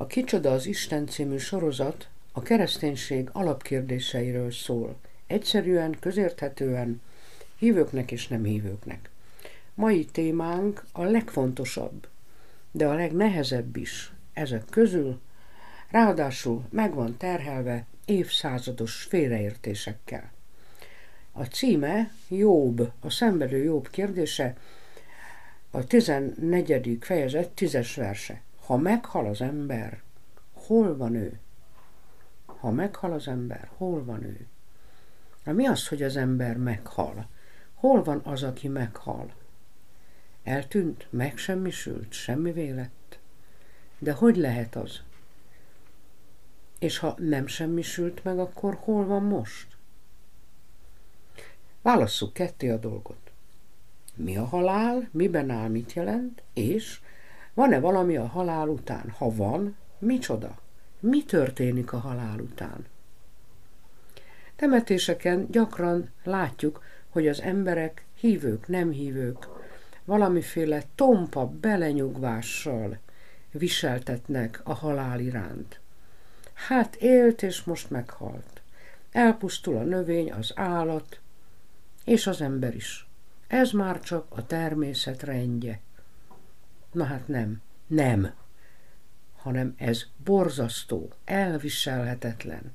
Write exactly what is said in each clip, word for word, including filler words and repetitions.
A Kicsoda az Isten című sorozat a kereszténység alapkérdéseiről szól. Egyszerűen, közérthetően, hívőknek és nem hívőknek. Mai témánk a legfontosabb, de a legnehezebb is ezek közül, ráadásul meg van terhelve évszázados félreértésekkel. A címe Jób, a szenvedő Jób kérdése, a tizennegyedik fejezet tízes verse. Ha meghal az ember, hol van ő? Ha meghal az ember, hol van ő? Na mi az, hogy az ember meghal? Hol van az, aki meghal? Eltűnt, megsemmisült, semmivé lett? De hogy lehet az? És ha nem semmisült meg, akkor hol van most? Válasszuk ketté a dolgot. Mi a halál, miben áll, mit jelent, és van-e valami a halál után? Ha van, micsoda? Mi történik a halál után? Temetéseken gyakran látjuk, hogy az emberek, hívők, nem hívők, valamiféle tompa belenyugvással viseltetnek a halál iránt. Hát élt, és most meghalt. Elpusztul a növény, az állat, és az ember is. Ez már csak a természet rendje. Na hát nem, nem, hanem ez borzasztó, elviselhetetlen.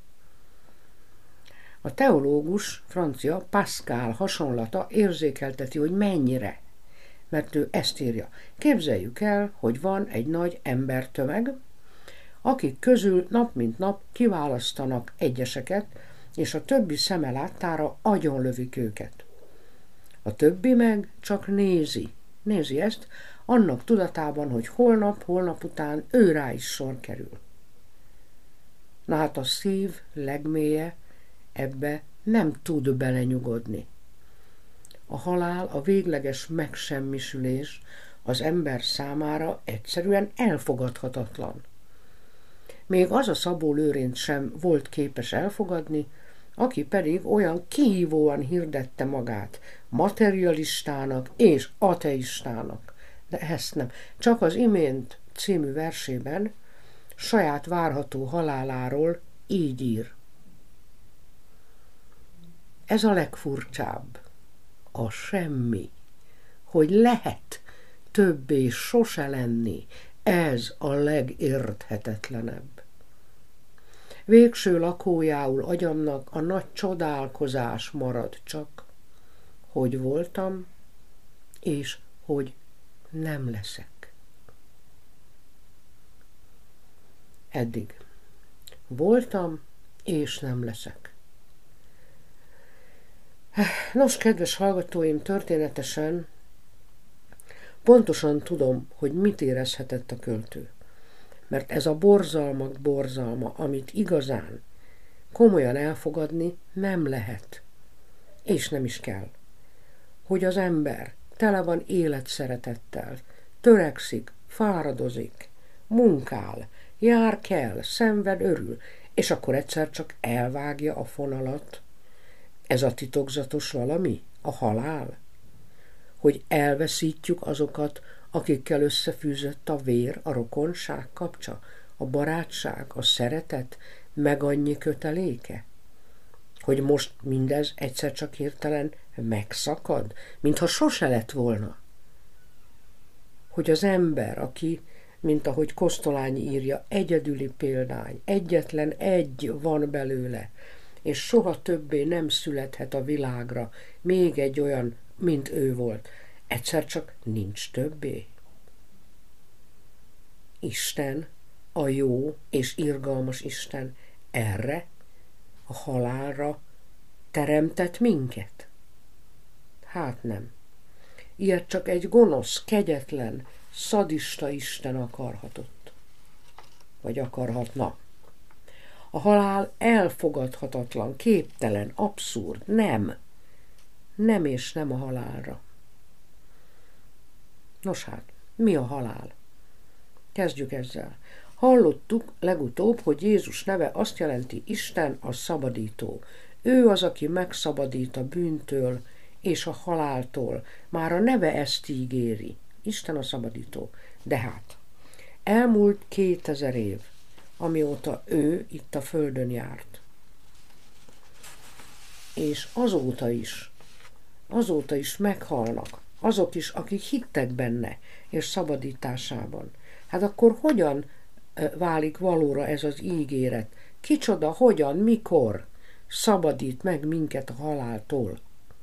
A teológus, francia Pascal hasonlata érzékelteti, hogy mennyire, mert ő ezt írja. Képzeljük el, hogy van egy nagy embertömeg, akik közül nap mint nap kiválasztanak egyeseket, és a többi szeme láttára agyonlövik őket. A többi meg csak nézi, nézi ezt, annak tudatában, hogy holnap, holnap után ő rá is sor kerül. Na hát a szív legmélye ebbe nem tud belenyugodni. A halál, a végleges megsemmisülés az ember számára egyszerűen elfogadhatatlan. Még az a Szabó Lőrinc sem volt képes elfogadni, aki pedig olyan kihívóan hirdette magát materialistának és ateistának. De ezt nem. Csak az Imént című versében saját várható haláláról így ír. Ez a legfurcsább, a semmi, hogy lehet többé sose lenni, ez a legérthetetlenebb. Végső lakójául agyamnak a nagy csodálkozás marad csak, hogy voltam, és hogy nem leszek. Eddig. Voltam, és nem leszek. Nos, kedves hallgatóim, történetesen pontosan tudom, hogy mit érezhetett a költő. Mert ez a borzalmak borzalma, amit igazán komolyan elfogadni nem lehet, és nem is kell. Hogy az ember tele van életszeretettel, törekszik, fáradozik, munkál, jár kell, szenved, örül, és akkor egyszer csak elvágja a fonalat. Ez a titokzatos valami? A halál? Hogy elveszítjük azokat, akikkel összefűzött a vér, a rokonság kapcsa, a barátság, a szeretet, meg annyi köteléke? Hogy most mindez egyszer csak hirtelen megszakad, mintha sose lett volna? Hogy az ember, aki, mint ahogy Kosztolányi írja, egyedüli példány, egyetlen egy van belőle, és soha többé nem születhet a világra még egy olyan, mint ő volt, egyszer csak nincs többé. Isten, a jó és irgalmas Isten erre, a halálra teremtett minket? Hát nem. Ilyet csak egy gonosz, kegyetlen, szadista Isten akarhatott. Vagy akarhatna. A halál elfogadhatatlan, képtelen, abszurd, nem. Nem és nem a halálra. Nos hát, mi a halál? Kezdjük ezzel. Hallottuk legutóbb, hogy Jézus neve azt jelenti Isten a szabadító. Ő az, aki megszabadít a bűntől és a haláltól. Már a neve ezt ígéri. Isten a szabadító. De hát, elmúlt kétezer év. amióta ő itt a földön járt. És azóta is, azóta is meghalnak azok is, akik hittek benne és szabadításában. Hát akkor hogyan válik valóra ez az ígéret? Kicsoda, hogyan, mikor szabadít meg minket a haláltól?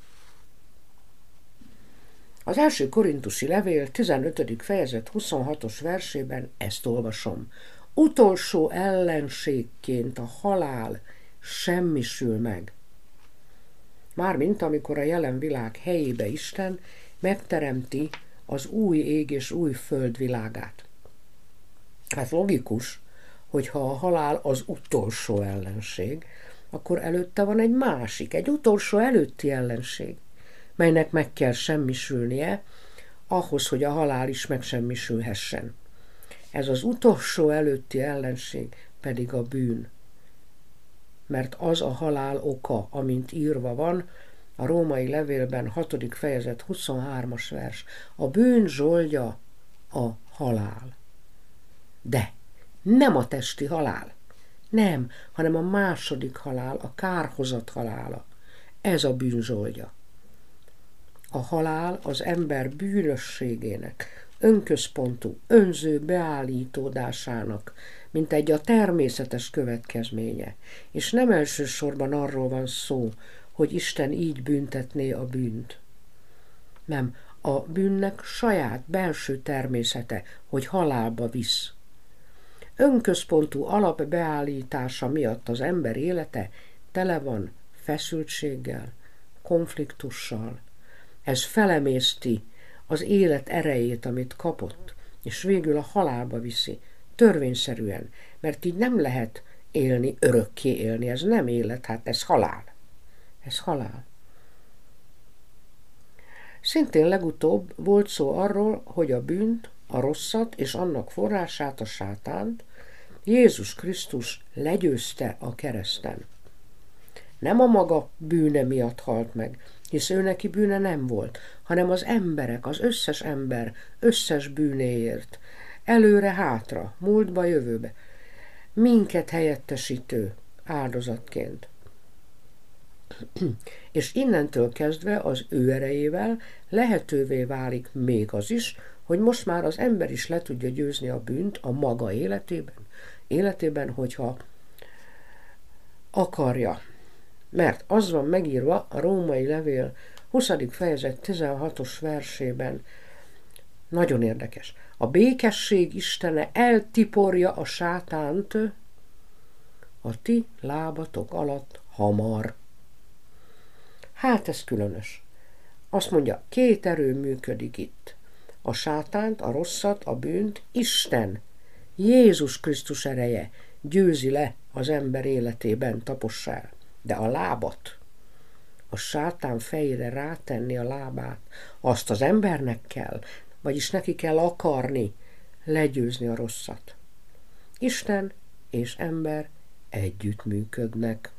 Az első korintusi levél tizenötödik fejezet huszonhatos versében ezt olvasom. Utolsó ellenségként a halál semmisül meg. Mármint amikor a jelen világ helyébe Isten megteremti az új ég és új föld világát. Hát logikus, hogyha a halál az utolsó ellenség, akkor előtte van egy másik, egy utolsó előtti ellenség, melynek meg kell semmisülnie, ahhoz, hogy a halál is megsemmisülhessen. Ez az utolsó előtti ellenség pedig a bűn. Mert az a halál oka, amint írva van, a római levélben hatodik fejezet huszonhármas vers. A bűn zsoldja a halál. De nem a testi halál. Nem, hanem a második halál, a kárhozat halála. Ez a bűn zsoldja. A halál az ember bűnösségének, önközpontú, önző beállítódásának, mint egy a természetes következménye. És nem elsősorban arról van szó, hogy Isten így büntetné a bűnt. Nem, a bűnnek saját belső természete, hogy halálba visz. Önközpontú alapbeállítása miatt az ember élete tele van feszültséggel, konfliktussal. Ez felemészti az élet erejét, amit kapott, és végül a halálba viszi, törvényszerűen, mert így nem lehet élni, örökké élni, ez nem élet, hát ez halál. Ez halál. Szintén legutóbb volt szó arról, hogy a bűnt, a rosszat és annak forrását, a sátánt Jézus Krisztus legyőzte a kereszten. Nem a maga bűne miatt halt meg, hisz ő neki bűne nem volt, hanem az emberek, az összes ember összes bűnéért, előre-hátra, múltba, jövőbe, minket helyettesítő áldozatként. És innentől kezdve az ő erejével lehetővé válik még az is, hogy most már az ember is le tudja győzni a bűnt a maga életében, életében, hogyha akarja. Mert az van megírva a római levél huszadik fejezet tizenhatos versében, nagyon érdekes. A békesség Istene eltiporja a sátánt a ti lábatok alatt hamar. Hát ez különös. Azt mondja, két erő működik itt. A sátánt, a rosszat, a bűnt Isten, Jézus Krisztus ereje győzi le az ember életében, tapossa el. De a lábat, a sátán fejére rátenni a lábát, azt az embernek kell, vagyis neki kell akarni legyőzni a rosszat. Isten és ember együttműködnek.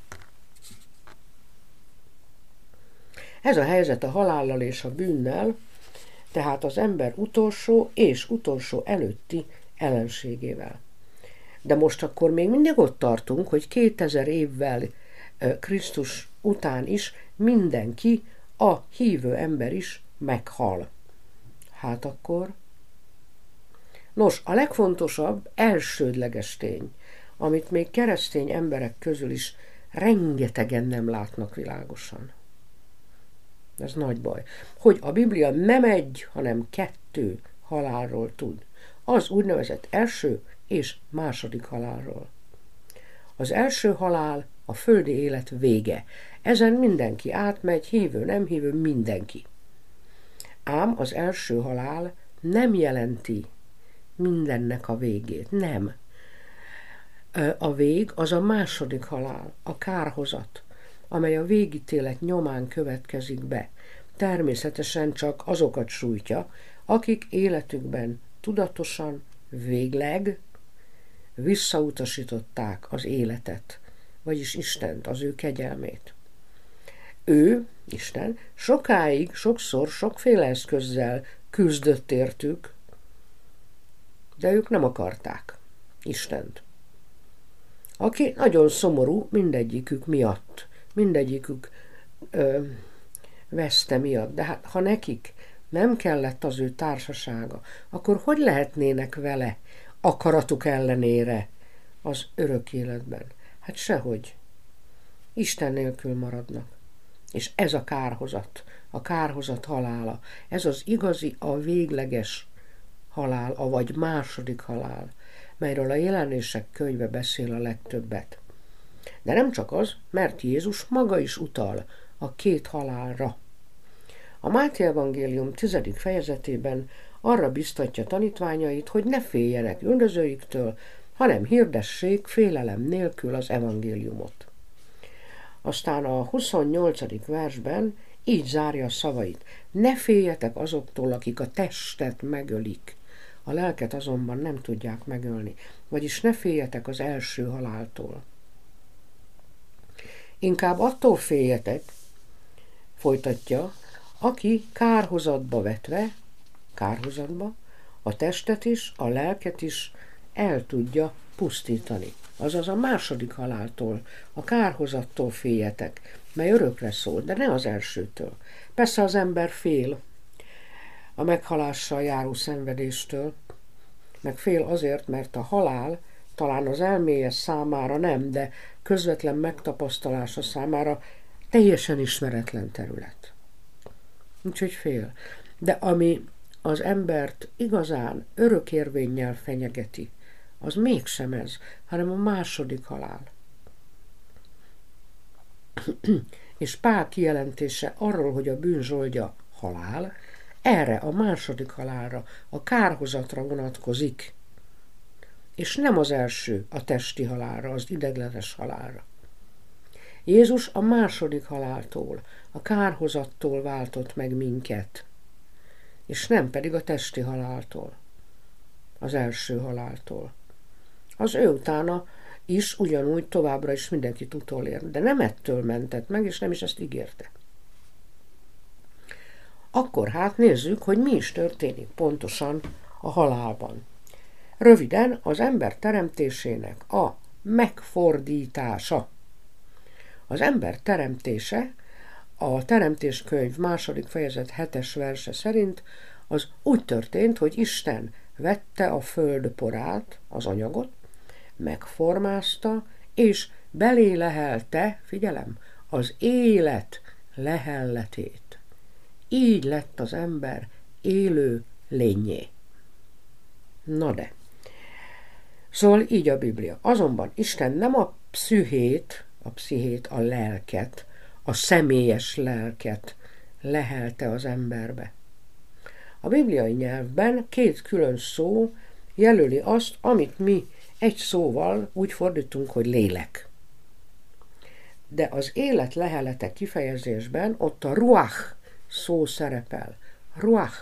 Ez a helyzet a halállal és a bűnnel, tehát az ember utolsó és utolsó előtti ellenségével. De most akkor még mindig ott tartunk, hogy kétezer évvel Krisztus után is mindenki, a hívő ember is meghal. Hát akkor? Nos, a legfontosabb, elsődleges tény, amit még keresztény emberek közül is rengetegen nem látnak világosan. Ez nagy baj. Hogy a Biblia nem egy, hanem kettő halálról tud. Az úgynevezett első és második halálról. Az első halál a földi élet vége. Ezen mindenki átmegy, hívő, nem hívő, mindenki. Ám az első halál nem jelenti mindennek a végét. Nem. A vég az a második halál, a kárhozat, amely a végítélet nyomán következik be. Természetesen csak azokat sújtja, akik életükben tudatosan, végleg visszautasították az életet, vagyis Istent, az ő kegyelmét. Ő, Isten, sokáig, sokszor, sokféle eszközzel küzdött értük, de ők nem akarták Istent. aki nagyon szomorú mindegyikük miatt, mindegyikük ö, veszte miatt. De hát, ha nekik nem kellett az ő társasága, akkor hogy lehetnének vele akaratuk ellenére az örök életben? Hát sehogy. Isten nélkül maradnak. És ez a kárhozat, a kárhozat halála, ez az igazi, a végleges halál, avagy második halál, melyről a Jelenések könyve beszél a legtöbbet. De nem csak az, mert Jézus maga is utal a két halálra. A Máté evangélium tizedik fejezetében arra biztatja tanítványait, hogy ne féljenek üldözőiktől, hanem hirdessék félelem nélkül az evangéliumot. Aztán a huszonnyolcadik versben így zárja a szavait. Ne féljetek azoktól, akik a testet megölik, a lelket azonban nem tudják megölni. Vagyis ne féljetek az első haláltól. Inkább attól féljetek, folytatja, aki kárhozatba vetve, kárhozatba, a testet is, a lelket is el tudja pusztítani. Azaz a második haláltól, a kárhozattól féljetek, mely örökre szól, de ne az elsőtől. Persze az ember fél a meghalással járó szenvedéstől, meg fél azért, mert a halál talán az elméje számára nem, de közvetlen megtapasztalása számára teljesen ismeretlen terület. Úgyhogy fél. De ami az embert igazán örökérvénnyel fenyegeti, az mégsem ez, hanem a második halál. És Pál kijelentése arról, hogy a bűn zsoldja halál, erre a második halálra, a kárhozatra vonatkozik, és nem az első, a testi halálra, az ideglenes halálra. Jézus a második haláltól, a kárhozattól váltott meg minket, és nem pedig a testi haláltól, az első haláltól. Az ő utána is ugyanúgy továbbra is mindenkit utolér, de nem ettől mentett meg, és nem is ezt ígérte. Akkor hát nézzük, hogy mi is történik pontosan a halálban. Röviden az ember teremtésének a megfordítása. Az ember teremtése a Teremtéskönyv második fejezet hetes verse szerint az úgy történt, hogy Isten vette a föld porát, az anyagot, megformázta, és belé lehelte, figyelem, az élet lehelletét. Így lett az ember élő lényé. Na de. Szóval így a Biblia. Azonban Isten nem a pszühét, a pszichét, a lelket, a személyes lelket lehelte az emberbe. A bibliai nyelvben két külön szó jelöli azt, amit mi egy szóval úgy fordítunk, hogy lélek. De az élet lehelete kifejezésben ott a ruach szó szerepel. Ruach.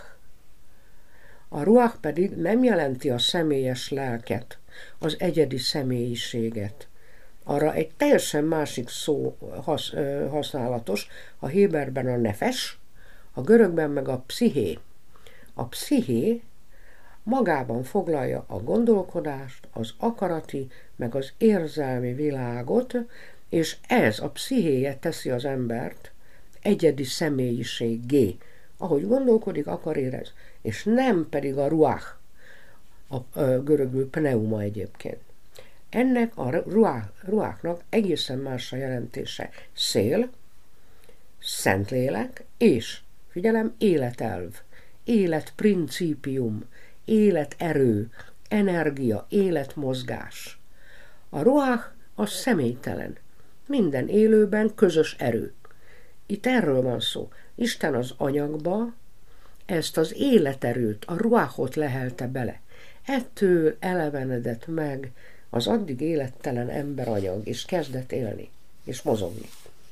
A ruach pedig nem jelenti a személyes lelket, az egyedi személyiséget. Arra egy teljesen másik szó hasz, ö, használatos, a héberben a nefes, a görögben meg a psziché. A psziché magában foglalja a gondolkodást, az akarati, meg az érzelmi világot, és ez a pszichéje teszi az embert egyedi személyiséggé, ahogy gondolkodik, akar, érez, és nem pedig a ruach, a, a görögül pneuma egyébként. Ennek a ruach, ruachnak egészen más a jelentése. Szél, szentlélek és, figyelem, életelv, életprincípium, életerő, energia, életmozgás. A ruach az személytelen, minden élőben közös erő. Itt erről van szó. Isten az anyagba ezt az életerőt, a ruachot lehelte bele. Ettől elevenedett meg az addig élettelen emberanyag, és kezdett élni, és mozogni.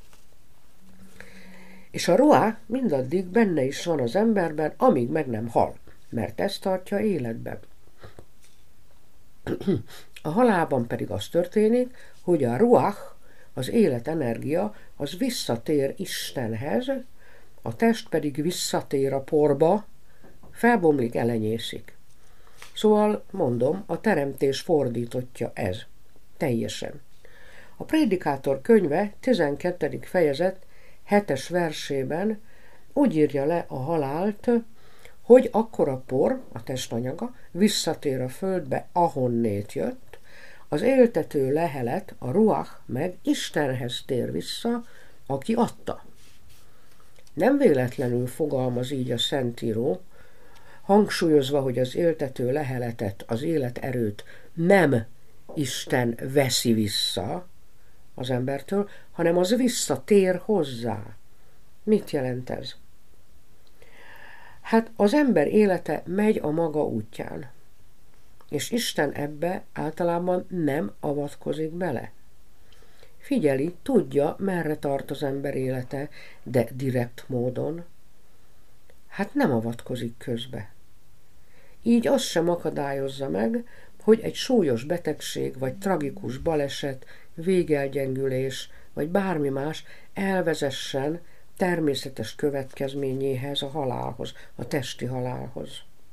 És a ruach mindaddig benne is van az emberben, amíg meg nem hal, mert ez tartja életben. A halálban pedig az történik, hogy a ruach, az életenergia, az visszatér Istenhez, a test pedig visszatér a porba, felbomlik, elenyészik. Szóval mondom, a teremtés fordítottja ez. Teljesen. A Prédikátor könyve tizenkettedik fejezet hetes versében úgy írja le a halált, hogy akkor a por, a testanyaga visszatér a földbe, ahonnét jött, az éltető lehelet, a ruach meg Istenhez tér vissza, aki adta. Nem véletlenül fogalmaz így a Szentíró, hangsúlyozva, hogy az éltető leheletet, az életerőt nem Isten veszi vissza az embertől, hanem az visszatér hozzá. Mit jelent ez? Hát az ember élete megy a maga útján, és Isten ebbe általában nem avatkozik bele. Figyeli, tudja, merre tart az ember élete, de direkt módon, hát nem avatkozik közbe. Így azt sem akadályozza meg, hogy egy súlyos betegség, vagy tragikus baleset, végelgyengülés, vagy bármi más elvezessen természetes következményéhez, a halálhoz, a testi halálhoz.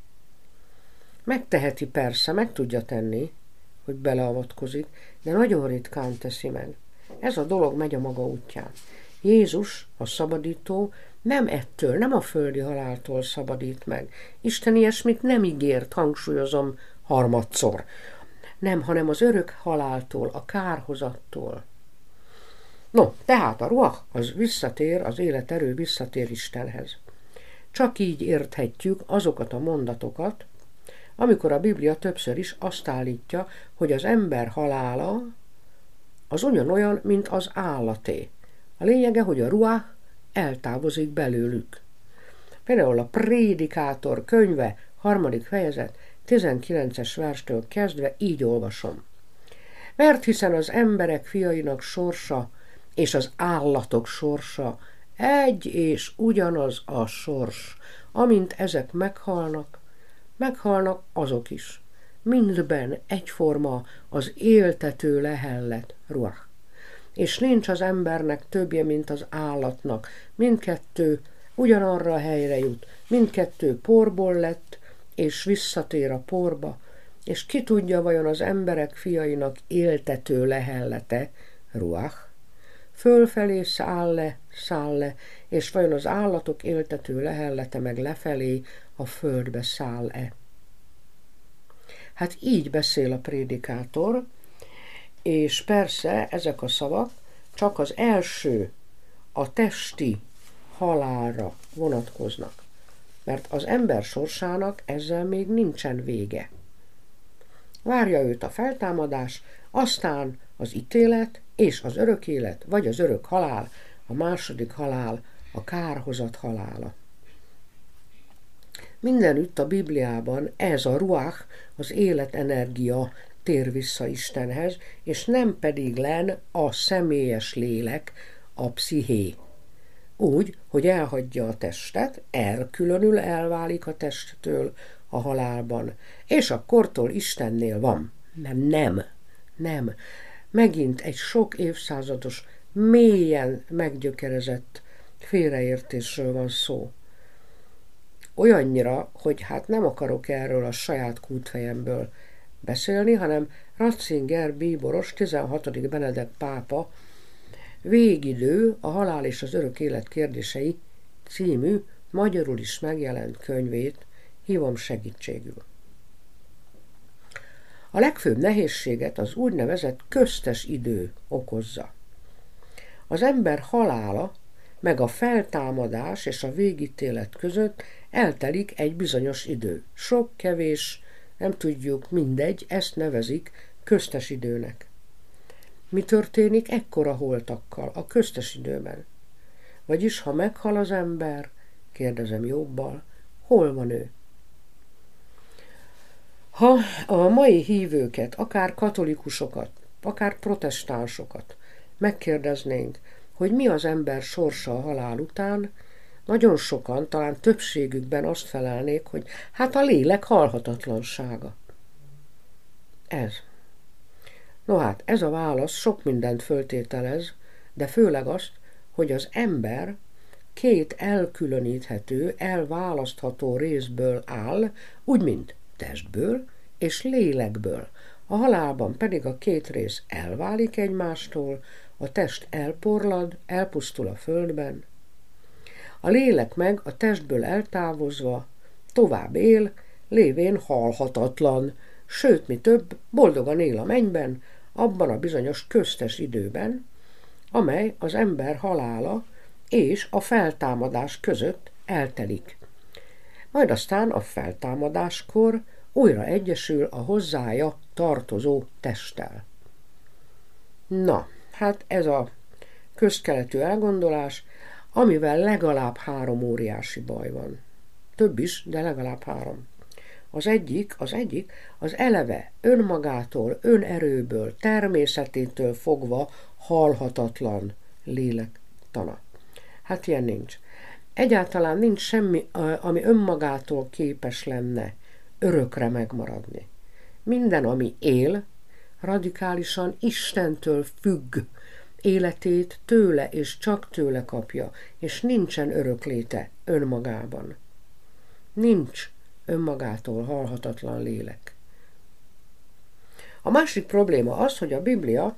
Megteheti persze, meg tudja tenni, hogy beleavatkozik, de nagyon ritkán teszi meg. Ez a dolog megy a maga útján. Jézus, a szabadító, nem ettől, nem a földi haláltól szabadít meg. Isten ilyesmit nem ígért, hangsúlyozom harmadszor. Nem, hanem az örök haláltól, a kárhozattól. No, tehát a ruach az visszatér, az életerő visszatér Istenhez. Csak így érthetjük azokat a mondatokat, amikor a Biblia többször is azt állítja, hogy az ember halála az ugyanolyan, mint az állaté. A lényege, hogy a ruach eltávozik belőlük. Például a Prédikátor könyve, harmadik fejezet, tizenkilences verstől kezdve így olvasom. Mert hiszen az emberek fiainak sorsa és az állatok sorsa egy és ugyanaz a sors. Amint ezek meghalnak, meghalnak azok is. Mindben egyforma az éltető lehellet, ruach. És nincs az embernek többje, mint az állatnak. Mindkettő ugyanarra a helyre jut. Mindkettő porból lett, és visszatér a porba. És ki tudja, vajon az emberek fiainak éltető lehellete, ruach, fölfelé száll le, száll le, és vajon az állatok éltető lehellete meg lefelé a földbe száll-e. Hát így beszél a Prédikátor, és persze ezek a szavak csak az első, a testi halálra vonatkoznak, mert az ember sorsának ezzel még nincsen vége. Várja őt a feltámadás, aztán az ítélet és az örök élet, vagy az örök halál, a második halál, a kárhozat halála. Mindenütt a Bibliában ez a ruach, az életenergia tér vissza Istenhez, és nem pedig len a személyes lélek, a psziché. Úgy, hogy elhagyja a testet, elkülönül, elválik a testtől a halálban, és akkortól Istennél van. Nem, nem, nem. Megint egy sok évszázados, mélyen meggyökerezett félreértésről van szó. Olyannyira, hogy hát nem akarok erről a saját kútfejemből beszélni, hanem Ratzinger bíboros, tizenhatodik Benedek pápa Végidő, a halál és az örök élet kérdései című, magyarul is megjelent könyvét hívom segítségül. A legfőbb nehézséget az úgynevezett köztes idő okozza. Az ember halála meg a feltámadás és a végítélet között eltelik egy bizonyos idő. Sok, kevés, nem tudjuk, mindegy, ezt nevezik köztes időnek. Mi történik ekkora holtakkal a köztes időben? Vagyis, ha meghal az ember, kérdezem Jobbal, hol van ő? Ha a mai hívőket, akár katolikusokat, akár protestánsokat megkérdeznénk, hogy mi az ember sorsa a halál után, nagyon sokan, talán többségükben azt felelnék, hogy hát a lélek halhatatlansága. Ez. No hát, ez a válasz sok mindent föltételez, de főleg azt, hogy az ember két elkülöníthető, elválasztható részből áll, úgy mint testből és lélekből. A halálban pedig a két rész elválik egymástól, a test elporlad, elpusztul a földben, a lélek meg a testből eltávozva tovább él, lévén halhatatlan, sőt, mi több, boldogan él a mennyben, abban a bizonyos köztes időben, amely az ember halála és a feltámadás között eltelik. Majd aztán a feltámadáskor újra egyesül a hozzája tartozó testtel. Na, hát ez a közkeletű elgondolás, amivel legalább három óriási baj van. Több is, de legalább három. Az egyik, az egyik, az eleve önmagától, önerőből, természetétől fogva halhatatlan lélektana. Hát ilyen nincs. Egyáltalán nincs semmi, ami önmagától képes lenne örökre megmaradni. Minden, ami él, radikálisan Istentől függ, életét tőle és csak tőle kapja, és nincsen örökléte önmagában. Nincs önmagától halhatatlan lélek. A másik probléma az, hogy a Biblia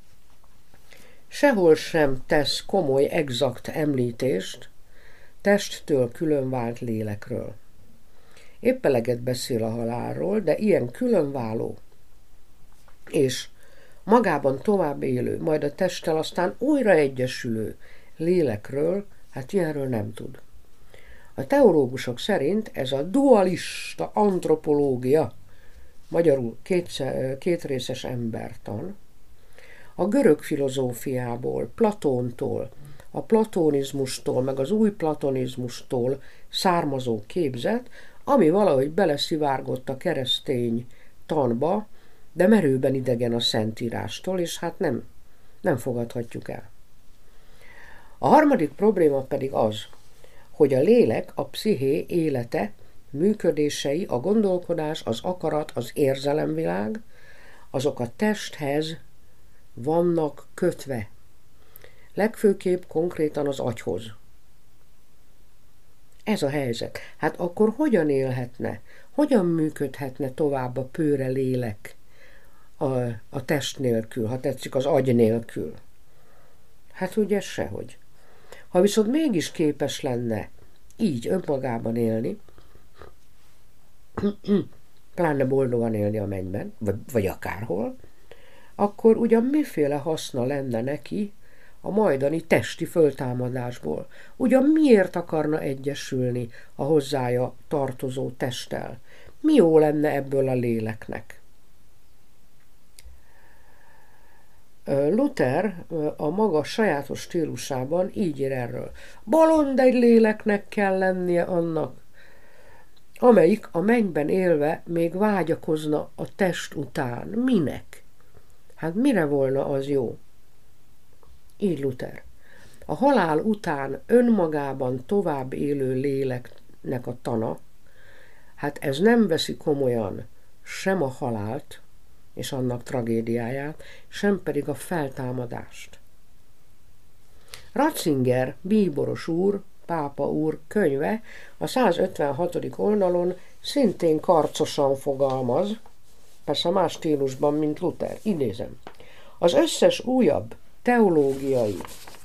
sehol sem tesz komoly, exakt említést testtől különvált lélekről. Épp eleget beszél a halálról, de ilyen különváló és magában tovább élő, majd a testtel aztán újra egyesülő lélekről, hát ilyenről nem tud. A teológusok szerint ez a dualista antropológia, magyarul kétszer, kétrészes embertan, a görög filozófiából, Platóntól, a platonizmustól, meg az új platonizmustól származó képzet, ami valahogy beleszivárgott a keresztény tanba, de merőben idegen a Szentírástól, és hát nem, nem fogadhatjuk el. A harmadik probléma pedig az, hogy a lélek, a psziché élete, működései, a gondolkodás, az akarat, az érzelemvilág, azok a testhez vannak kötve. Legfőképp konkrétan az agyhoz. Ez a helyzet. Hát akkor hogyan élhetne, hogyan működhetne tovább a pőre lélek a, a test nélkül, ha tetszik, az agy nélkül? Hát ugye sehogy. Ha viszont mégis képes lenne így önmagában élni, pláne boldogan élni a mennyben, vagy, vagy akárhol, akkor ugyan miféle haszna lenne neki a majdani testi föltámadásból? Ugyan miért akarna egyesülni a hozzája tartozó testtel? Mi jó lenne ebből a léleknek? Luther a maga sajátos stílusában így ír erről. Bolond egy léleknek kell lennie annak, amelyik a mennyben élve még vágyakozna a test után. Minek? Hát mire volna az jó? Így Luther. A halál után önmagában tovább élő léleknek a tana, hát ez nem veszi komolyan sem a halált és annak tragédiáját, sem pedig a feltámadást. Ratzinger, bíboros úr, pápa úr könyve a százötvenhatodik oldalon szintén karcosan fogalmaz, persze más stílusban, mint Luther. Idézem. Az összes újabb teológiai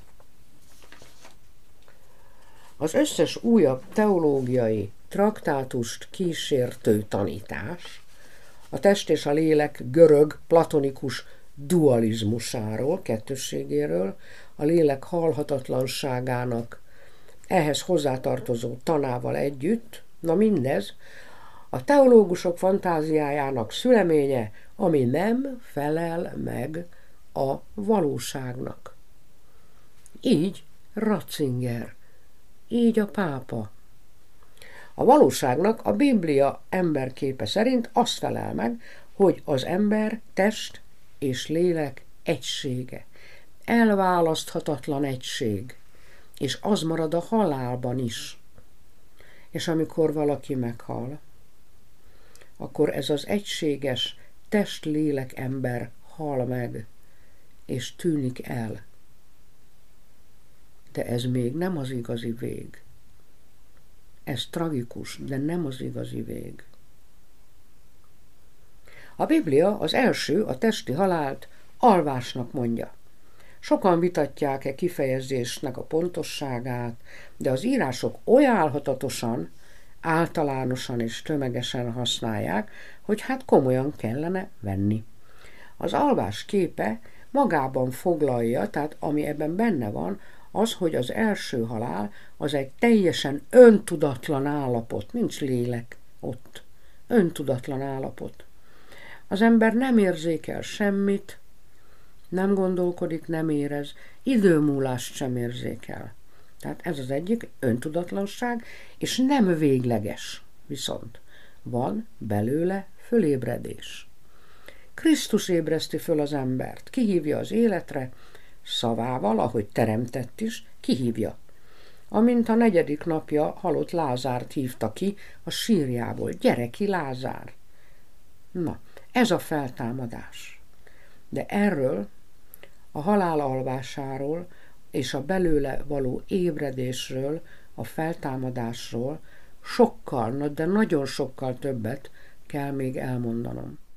az összes újabb teológiai traktátust kísértő tanítás a test és a lélek görög platonikus dualizmusáról, kettősségéről, a lélek halhatatlanságának ehhez hozzátartozó tanával együtt, na mindez a teológusok fantáziájának szüleménye, ami nem felel meg a valóságnak. Így Ratzinger, így a pápa. A valóságnak a Biblia emberképe szerint azt felel meg, hogy az ember test és lélek egysége. Elválaszthatatlan egység. És az marad a halálban is. És amikor valaki meghal, akkor ez az egységes test-lélek ember hal meg, és tűnik el. De ez még nem az igazi vég. Ez tragikus, de nem az igazi vég. A Biblia az első, a testi halált alvásnak mondja. Sokan vitatják e kifejezésnek a pontosságát, de az írások olyan álhatatosan, általánosan és tömegesen használják, hogy hát komolyan kellene venni. Az alvás képe magában foglalja, tehát ami ebben benne van, az, hogy az első halál az egy teljesen öntudatlan állapot, nincs lélek ott, öntudatlan állapot. Az ember nem érzékel semmit, nem gondolkodik, nem érez, időmúlást sem érzékel. Tehát ez az egyik öntudatlanság, és nem végleges. Viszont van belőle fölébredés. Krisztus ébreszti föl az embert, kihívja az életre, szavával, ahogy teremtett is, kihívja. Amint a negyedik napja halott Lázárt hívta ki a sírjából. Gyere ki, Lázár! Na, ez a feltámadás. De erről, a halál alvásáról és a belőle való ébredésről, a feltámadásról sokkal, de nagyon sokkal többet kell még elmondanom.